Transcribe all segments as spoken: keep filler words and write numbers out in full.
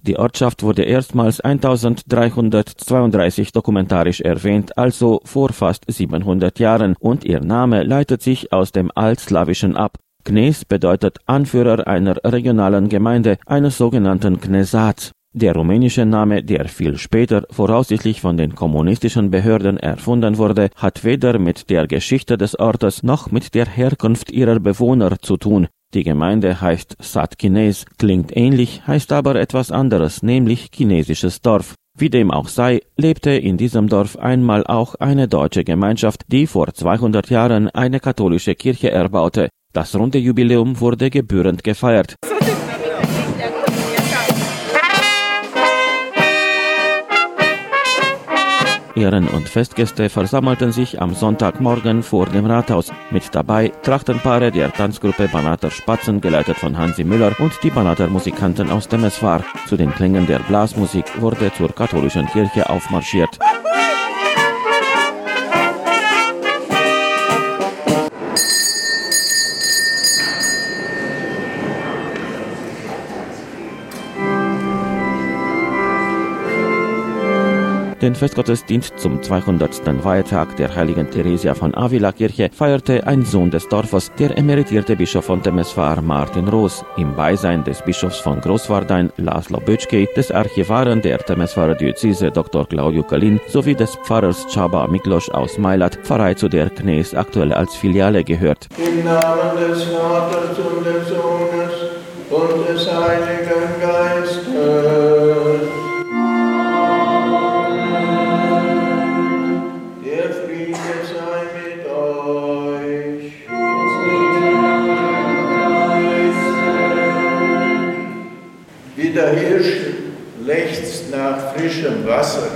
Die Ortschaft wurde erstmals eintausenddreihundertzweiunddreißig dokumentarisch erwähnt, also vor fast siebenhundert Jahren, und ihr Name leitet sich aus dem Altslawischen ab. Knez bedeutet Anführer einer regionalen Gemeinde, eines sogenannten Knesats. Der rumänische Name, der viel später voraussichtlich von den kommunistischen Behörden erfunden wurde, hat weder mit der Geschichte des Ortes noch mit der Herkunft ihrer Bewohner zu tun. Die Gemeinde heißt Sat Knez, klingt ähnlich, heißt aber etwas anderes, nämlich chinesisches Dorf. Wie dem auch sei, lebte in diesem Dorf einmal auch eine deutsche Gemeinschaft, die vor zweihundert Jahren eine katholische Kirche erbaute. Das runde Jubiläum wurde gebührend gefeiert. Ehren- und Festgäste versammelten sich am Sonntagmorgen vor dem Rathaus. Mit dabei Trachtenpaare der Tanzgruppe Banater Spatzen, geleitet von Hansi Müller, und die Banater Musikanten aus Temeswar. Zu den Klängen der Blasmusik wurde zur katholischen Kirche aufmarschiert. Den Festgottesdienst zum zweihundertsten Weihtag der heiligen Theresia von Avila Kirche feierte ein Sohn des Dorfes, der emeritierte Bischof von Temeswar Martin Roos, im Beisein des Bischofs von Großwardein Laszlo Böcskei, des Archivaren der Temeswarer Diözese Doktor Claudiu Călin sowie des Pfarrers Csaba Miklos aus Mailat, Pfarrei, zu der Knez aktuell als Filiale gehört. Im Namen des Vaters und des Sohnes und des Heiligen Geistes. Wie der Hirsch lechzt nach frischem Wasser,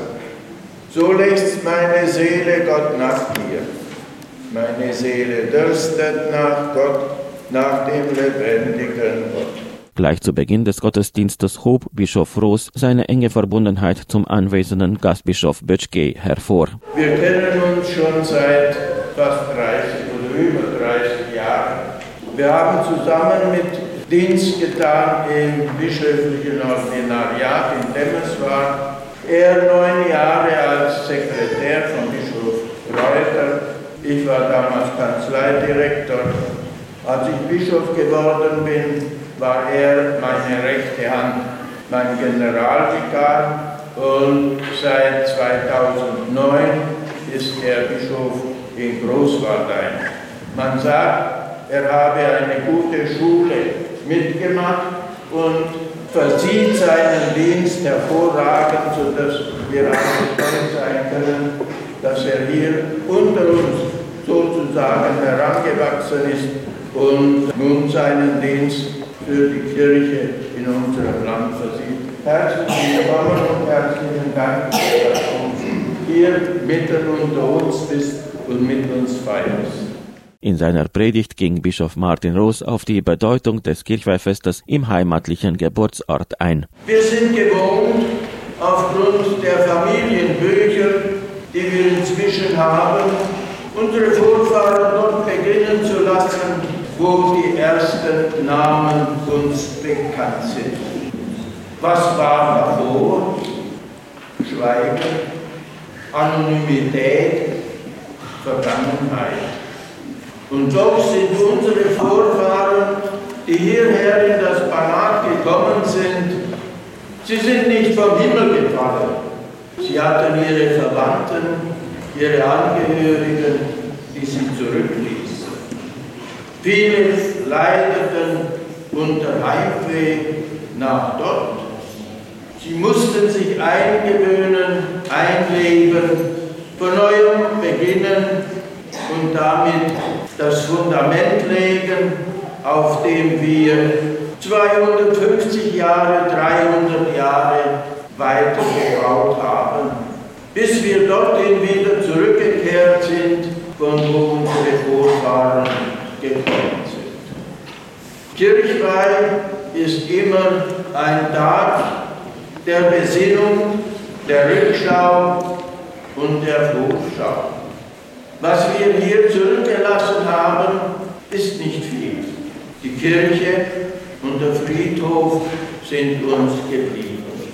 so lechzt meine Seele Gott nach dir. Meine Seele dürstet nach Gott, nach dem lebendigen Gott. Gleich zu Beginn des Gottesdienstes hob Bischof Roos seine enge Verbundenheit zum anwesenden Gastbischof Böcskei hervor. Wir kennen uns schon seit fast dreißig oder über dreißig Jahren. Wir haben zusammen mit Dienst getan im bischöflichen Ordinariat in Temeswar. Er neun Jahre als Sekretär von Bischof Reuter. Ich war damals Kanzleidirektor. Als ich Bischof geworden bin, war er meine rechte Hand, mein Generalvikar, und seit zweitausendneun ist er Bischof in Großwardein. Man sagt, er habe eine gute Schule mitgemacht und versieht seinen Dienst hervorragend, sodass wir alle stolz sein können, dass er hier unter uns sozusagen herangewachsen ist und nun seinen Dienst für die Kirche in unserem Land versieht. Herzlich willkommen und herzlichen Dank, dass du hier mitten unter uns bist und mit uns feierst. In seiner Predigt ging Bischof Martin Roos auf die Bedeutung des Kirchweihfestes im heimatlichen Geburtsort ein. Wir sind gewohnt, aufgrund der Familienbücher, die wir inzwischen haben, unsere Vorfahren dort beginnen zu lassen, wo die ersten Namen uns bekannt sind. Was war davor? Schweigen, Anonymität, Vergangenheit. Und doch sind unsere Vorfahren, die hierher in das Banat gekommen sind, sie sind nicht vom Himmel gefallen. Sie hatten ihre Verwandten, ihre Angehörigen, die sie zurückließen. Viele leideten unter Heimweh nach dort. Sie mussten sich eingewöhnen, einleben, von neuem beginnen und damit das Fundament legen, auf dem wir zweihundertfünfzig Jahre, dreihundert Jahre weiter gebaut haben, bis wir dorthin wieder zurückgekehrt sind, von wo unsere Vorfahren gekommen sind. Kirchweih ist immer ein Tag der Besinnung, der Rückschau und der Vorschau. Was wir hier zurückgelassen haben, ist nicht viel. Die Kirche und der Friedhof sind uns geblieben.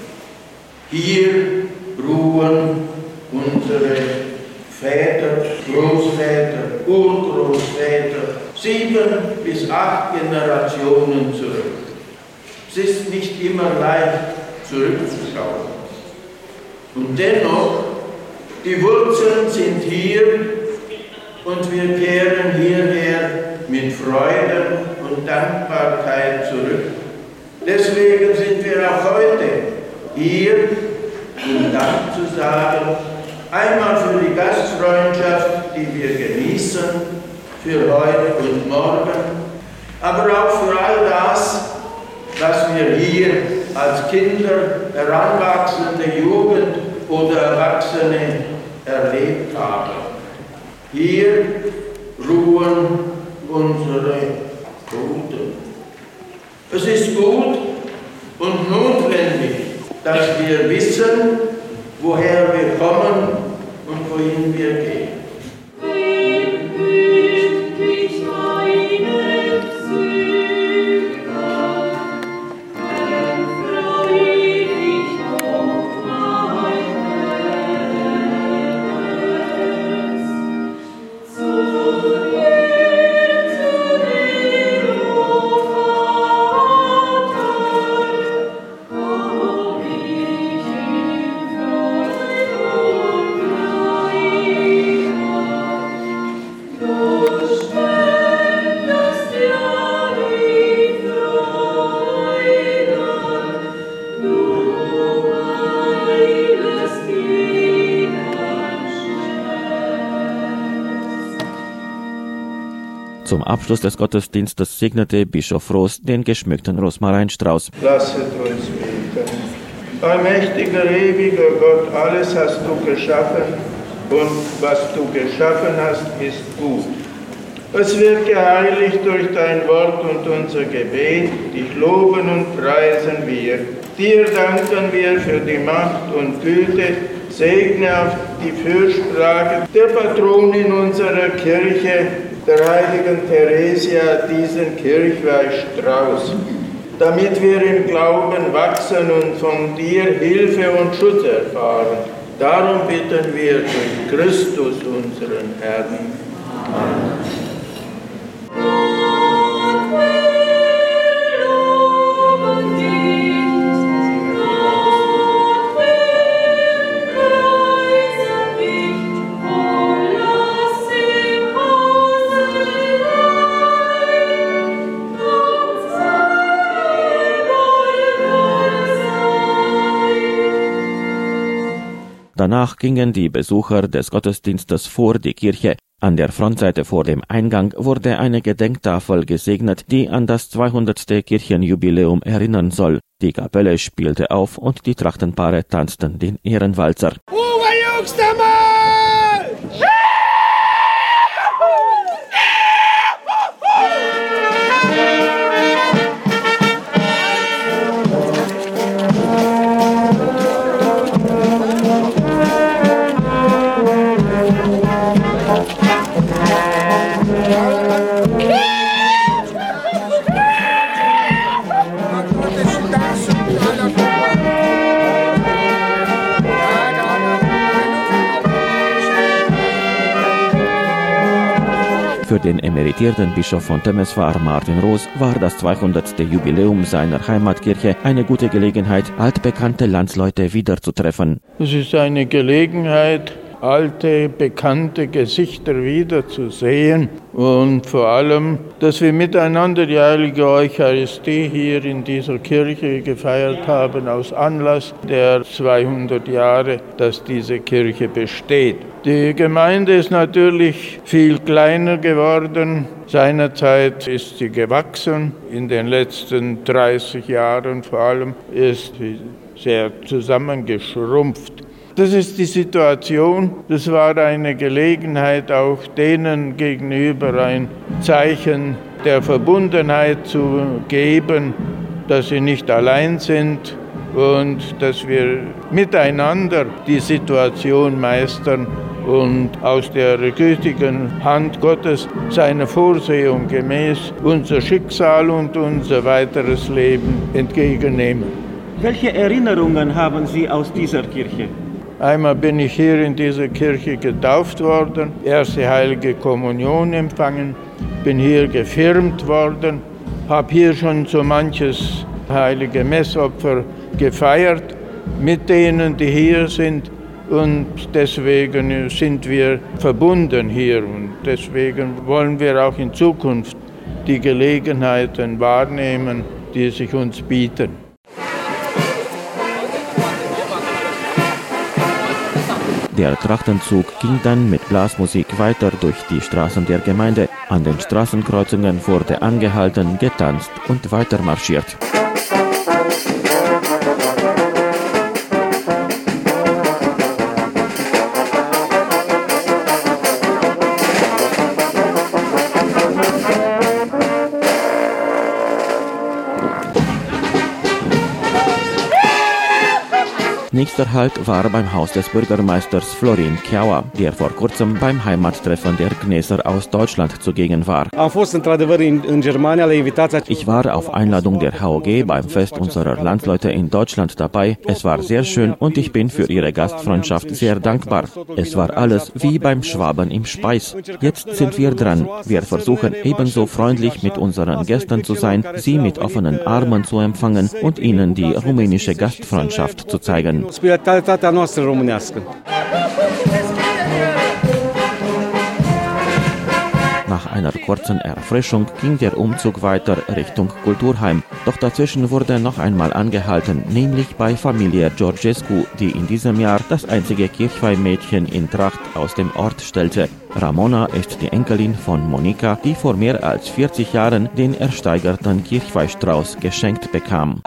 Hier ruhen unsere Väter, Großväter, Urgroßväter, sieben bis acht Generationen zurück. Es ist nicht immer leicht zurückzuschauen. Und dennoch, die Wurzeln sind hier und wir kehren hierher mit Freude und Dankbarkeit zurück. Deswegen sind wir auch heute hier, um Dank zu sagen, einmal für die Gastfreundschaft, die wir genießen, für heute und morgen, aber auch für all das, was wir hier als Kinder, heranwachsende Jugend oder Erwachsene erlebt haben. Hier ruhen unsere Toten. Es ist gut und notwendig, dass wir wissen, woher wir kommen und wohin wir gehen. Zum Abschluss des Gottesdienstes segnete Bischof Roos den geschmückten Rosmarinstrauß. Lasset uns beten. Allmächtiger, ewiger Gott, alles hast du geschaffen und was du geschaffen hast, ist gut. Es wird geheiligt durch dein Wort und unser Gebet. Dich loben und preisen wir. Dir danken wir für die Macht und Güte. Segne auf die Fürsprache der Patronin unserer Kirche, der heiligen Theresia, diesen Kirchweih Strauß, damit wir im Glauben wachsen und von dir Hilfe und Schutz erfahren. Darum bitten wir durch Christus, unseren Herrn. Amen. Danach gingen die Besucher des Gottesdienstes vor die Kirche. An der Frontseite vor dem Eingang wurde eine Gedenktafel gesegnet, die an das zweihundertste Kirchenjubiläum erinnern soll. Die Kapelle spielte auf und die Trachtenpaare tanzten den Ehrenwalzer. Uwe Jungstermann! Für den emeritierten Bischof von Temeswar, Martin Roos, war das zweihundertste Jubiläum seiner Heimatkirche eine gute Gelegenheit, altbekannte Landsleute wiederzutreffen. Es ist eine Gelegenheit, alte, bekannte Gesichter wiederzusehen und vor allem, dass wir miteinander die heilige Eucharistie hier in dieser Kirche gefeiert haben, aus Anlass der zweihundert Jahre, dass diese Kirche besteht. Die Gemeinde ist natürlich viel kleiner geworden. Seinerzeit ist sie gewachsen. In den letzten dreißig Jahren vor allem ist sie sehr zusammengeschrumpft. Das ist die Situation. Das war eine Gelegenheit, auch denen gegenüber ein Zeichen der Verbundenheit zu geben, dass sie nicht allein sind und dass wir miteinander die Situation meistern und aus der gütigen Hand Gottes seiner Vorsehung gemäß unser Schicksal und unser weiteres Leben entgegennehmen. Welche Erinnerungen haben Sie aus dieser Kirche? Einmal bin ich hier in dieser Kirche getauft worden, erste Heilige Kommunion empfangen, bin hier gefirmt worden, habe hier schon so manches heilige Messopfer gefeiert mit denen, die hier sind. Und deswegen sind wir verbunden hier und deswegen wollen wir auch in Zukunft die Gelegenheiten wahrnehmen, die sich uns bieten. Der Trachtenzug ging dann mit Blasmusik weiter durch die Straßen der Gemeinde. An den Straßenkreuzungen wurde angehalten, getanzt und weitermarschiert. Nächster Halt war beim Haus des Bürgermeisters Florin Chiaua, der vor kurzem beim Heimattreffen der Gneser aus Deutschland zugegen war. Ich war auf Einladung der H O G beim Fest unserer Landsleute in Deutschland dabei. Es war sehr schön und ich bin für ihre Gastfreundschaft sehr dankbar. Es war alles wie beim Schwaben im Speis. Jetzt sind wir dran. Wir versuchen ebenso freundlich mit unseren Gästen zu sein, sie mit offenen Armen zu empfangen und ihnen die rumänische Gastfreundschaft zu zeigen. Ospitalitatea noastră românească. Nach einer kurzen Erfrischung ging der Umzug weiter Richtung Kulturheim. Doch dazwischen wurde noch einmal angehalten, nämlich bei Familie Georgescu, die in diesem Jahr das einzige Kirchweihmädchen in Tracht aus dem Ort stellte. Ramona ist die Enkelin von Monika, die vor mehr als vierzig Jahren den ersteigerten Kirchweihstrauß geschenkt bekam.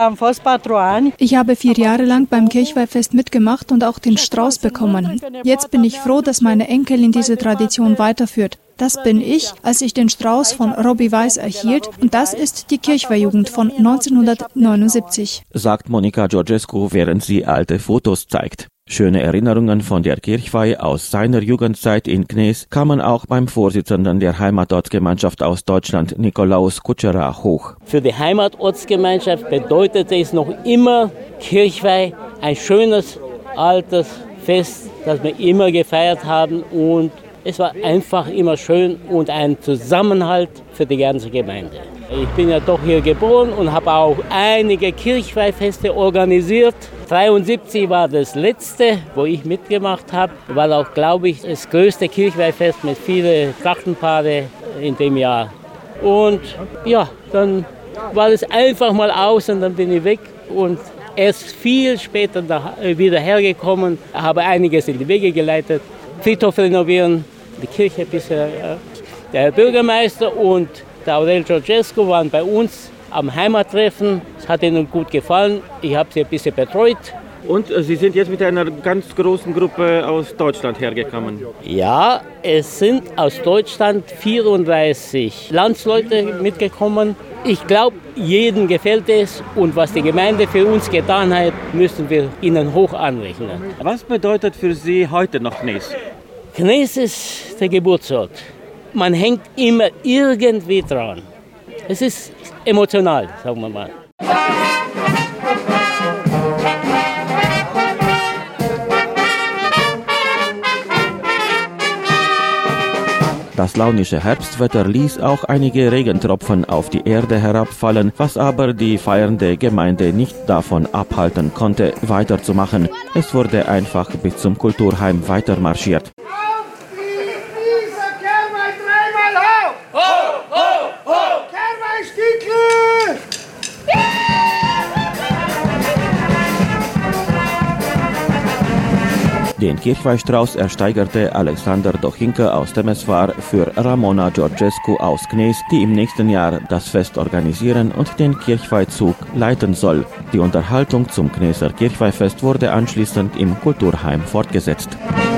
Ich habe vier Jahre lang beim Kirchweihfest mitgemacht und auch den Strauß bekommen. Jetzt bin ich froh, dass meine Enkelin diese Tradition weiterführt. Das bin ich, als ich den Strauß von Robbie Weiss erhielt, und das ist die Kirchweihjugend von neunzehnhundertneunundsiebzig. Sagt Monika Georgescu, während sie alte Fotos zeigt. Schöne Erinnerungen von der Kirchweih aus seiner Jugendzeit in Gnes kamen auch beim Vorsitzenden der Heimatortsgemeinschaft aus Deutschland, Nikolaus Kutschera, hoch. Für die Heimatortsgemeinschaft bedeutet es noch immer Kirchweih, ein schönes, altes Fest, das wir immer gefeiert haben, und es war einfach immer schön und ein Zusammenhalt für die ganze Gemeinde. Ich bin ja doch hier geboren und habe auch einige Kirchweihfeste organisiert. dreiundsiebzig war das letzte, wo ich mitgemacht habe. War auch, glaube ich, das größte Kirchweihfest mit vielen Trachtenpaare in dem Jahr. Und ja, dann war es einfach mal aus und dann bin ich weg und erst viel später wieder hergekommen, habe einiges in die Wege geleitet. Friedhof renovieren, die Kirche bisher. Der Bürgermeister und der Aurel Georgescu waren bei uns am Heimattreffen. Es hat ihnen gut gefallen. Ich habe sie ein bisschen betreut. Und Sie sind jetzt mit einer ganz großen Gruppe aus Deutschland hergekommen? Ja, es sind aus Deutschland vierunddreißig Landsleute mitgekommen. Ich glaube, jedem gefällt es, und was die Gemeinde für uns getan hat, müssen wir ihnen hoch anrechnen. Was bedeutet für Sie heute noch Gnes? Gnes ist der Geburtsort. Man hängt immer irgendwie dran. Es ist emotional, sagen wir mal. Das launische Herbstwetter ließ auch einige Regentropfen auf die Erde herabfallen, was aber die feiernde Gemeinde nicht davon abhalten konnte, weiterzumachen. Es wurde einfach bis zum Kulturheim weitermarschiert. Den Kirchweihstrauß ersteigerte Alexander Dochinke aus Temeswar für Ramona Georgescu aus Gnes, die im nächsten Jahr das Fest organisieren und den Kirchweihzug leiten soll. Die Unterhaltung zum Gneser Kirchweihfest wurde anschließend im Kulturheim fortgesetzt.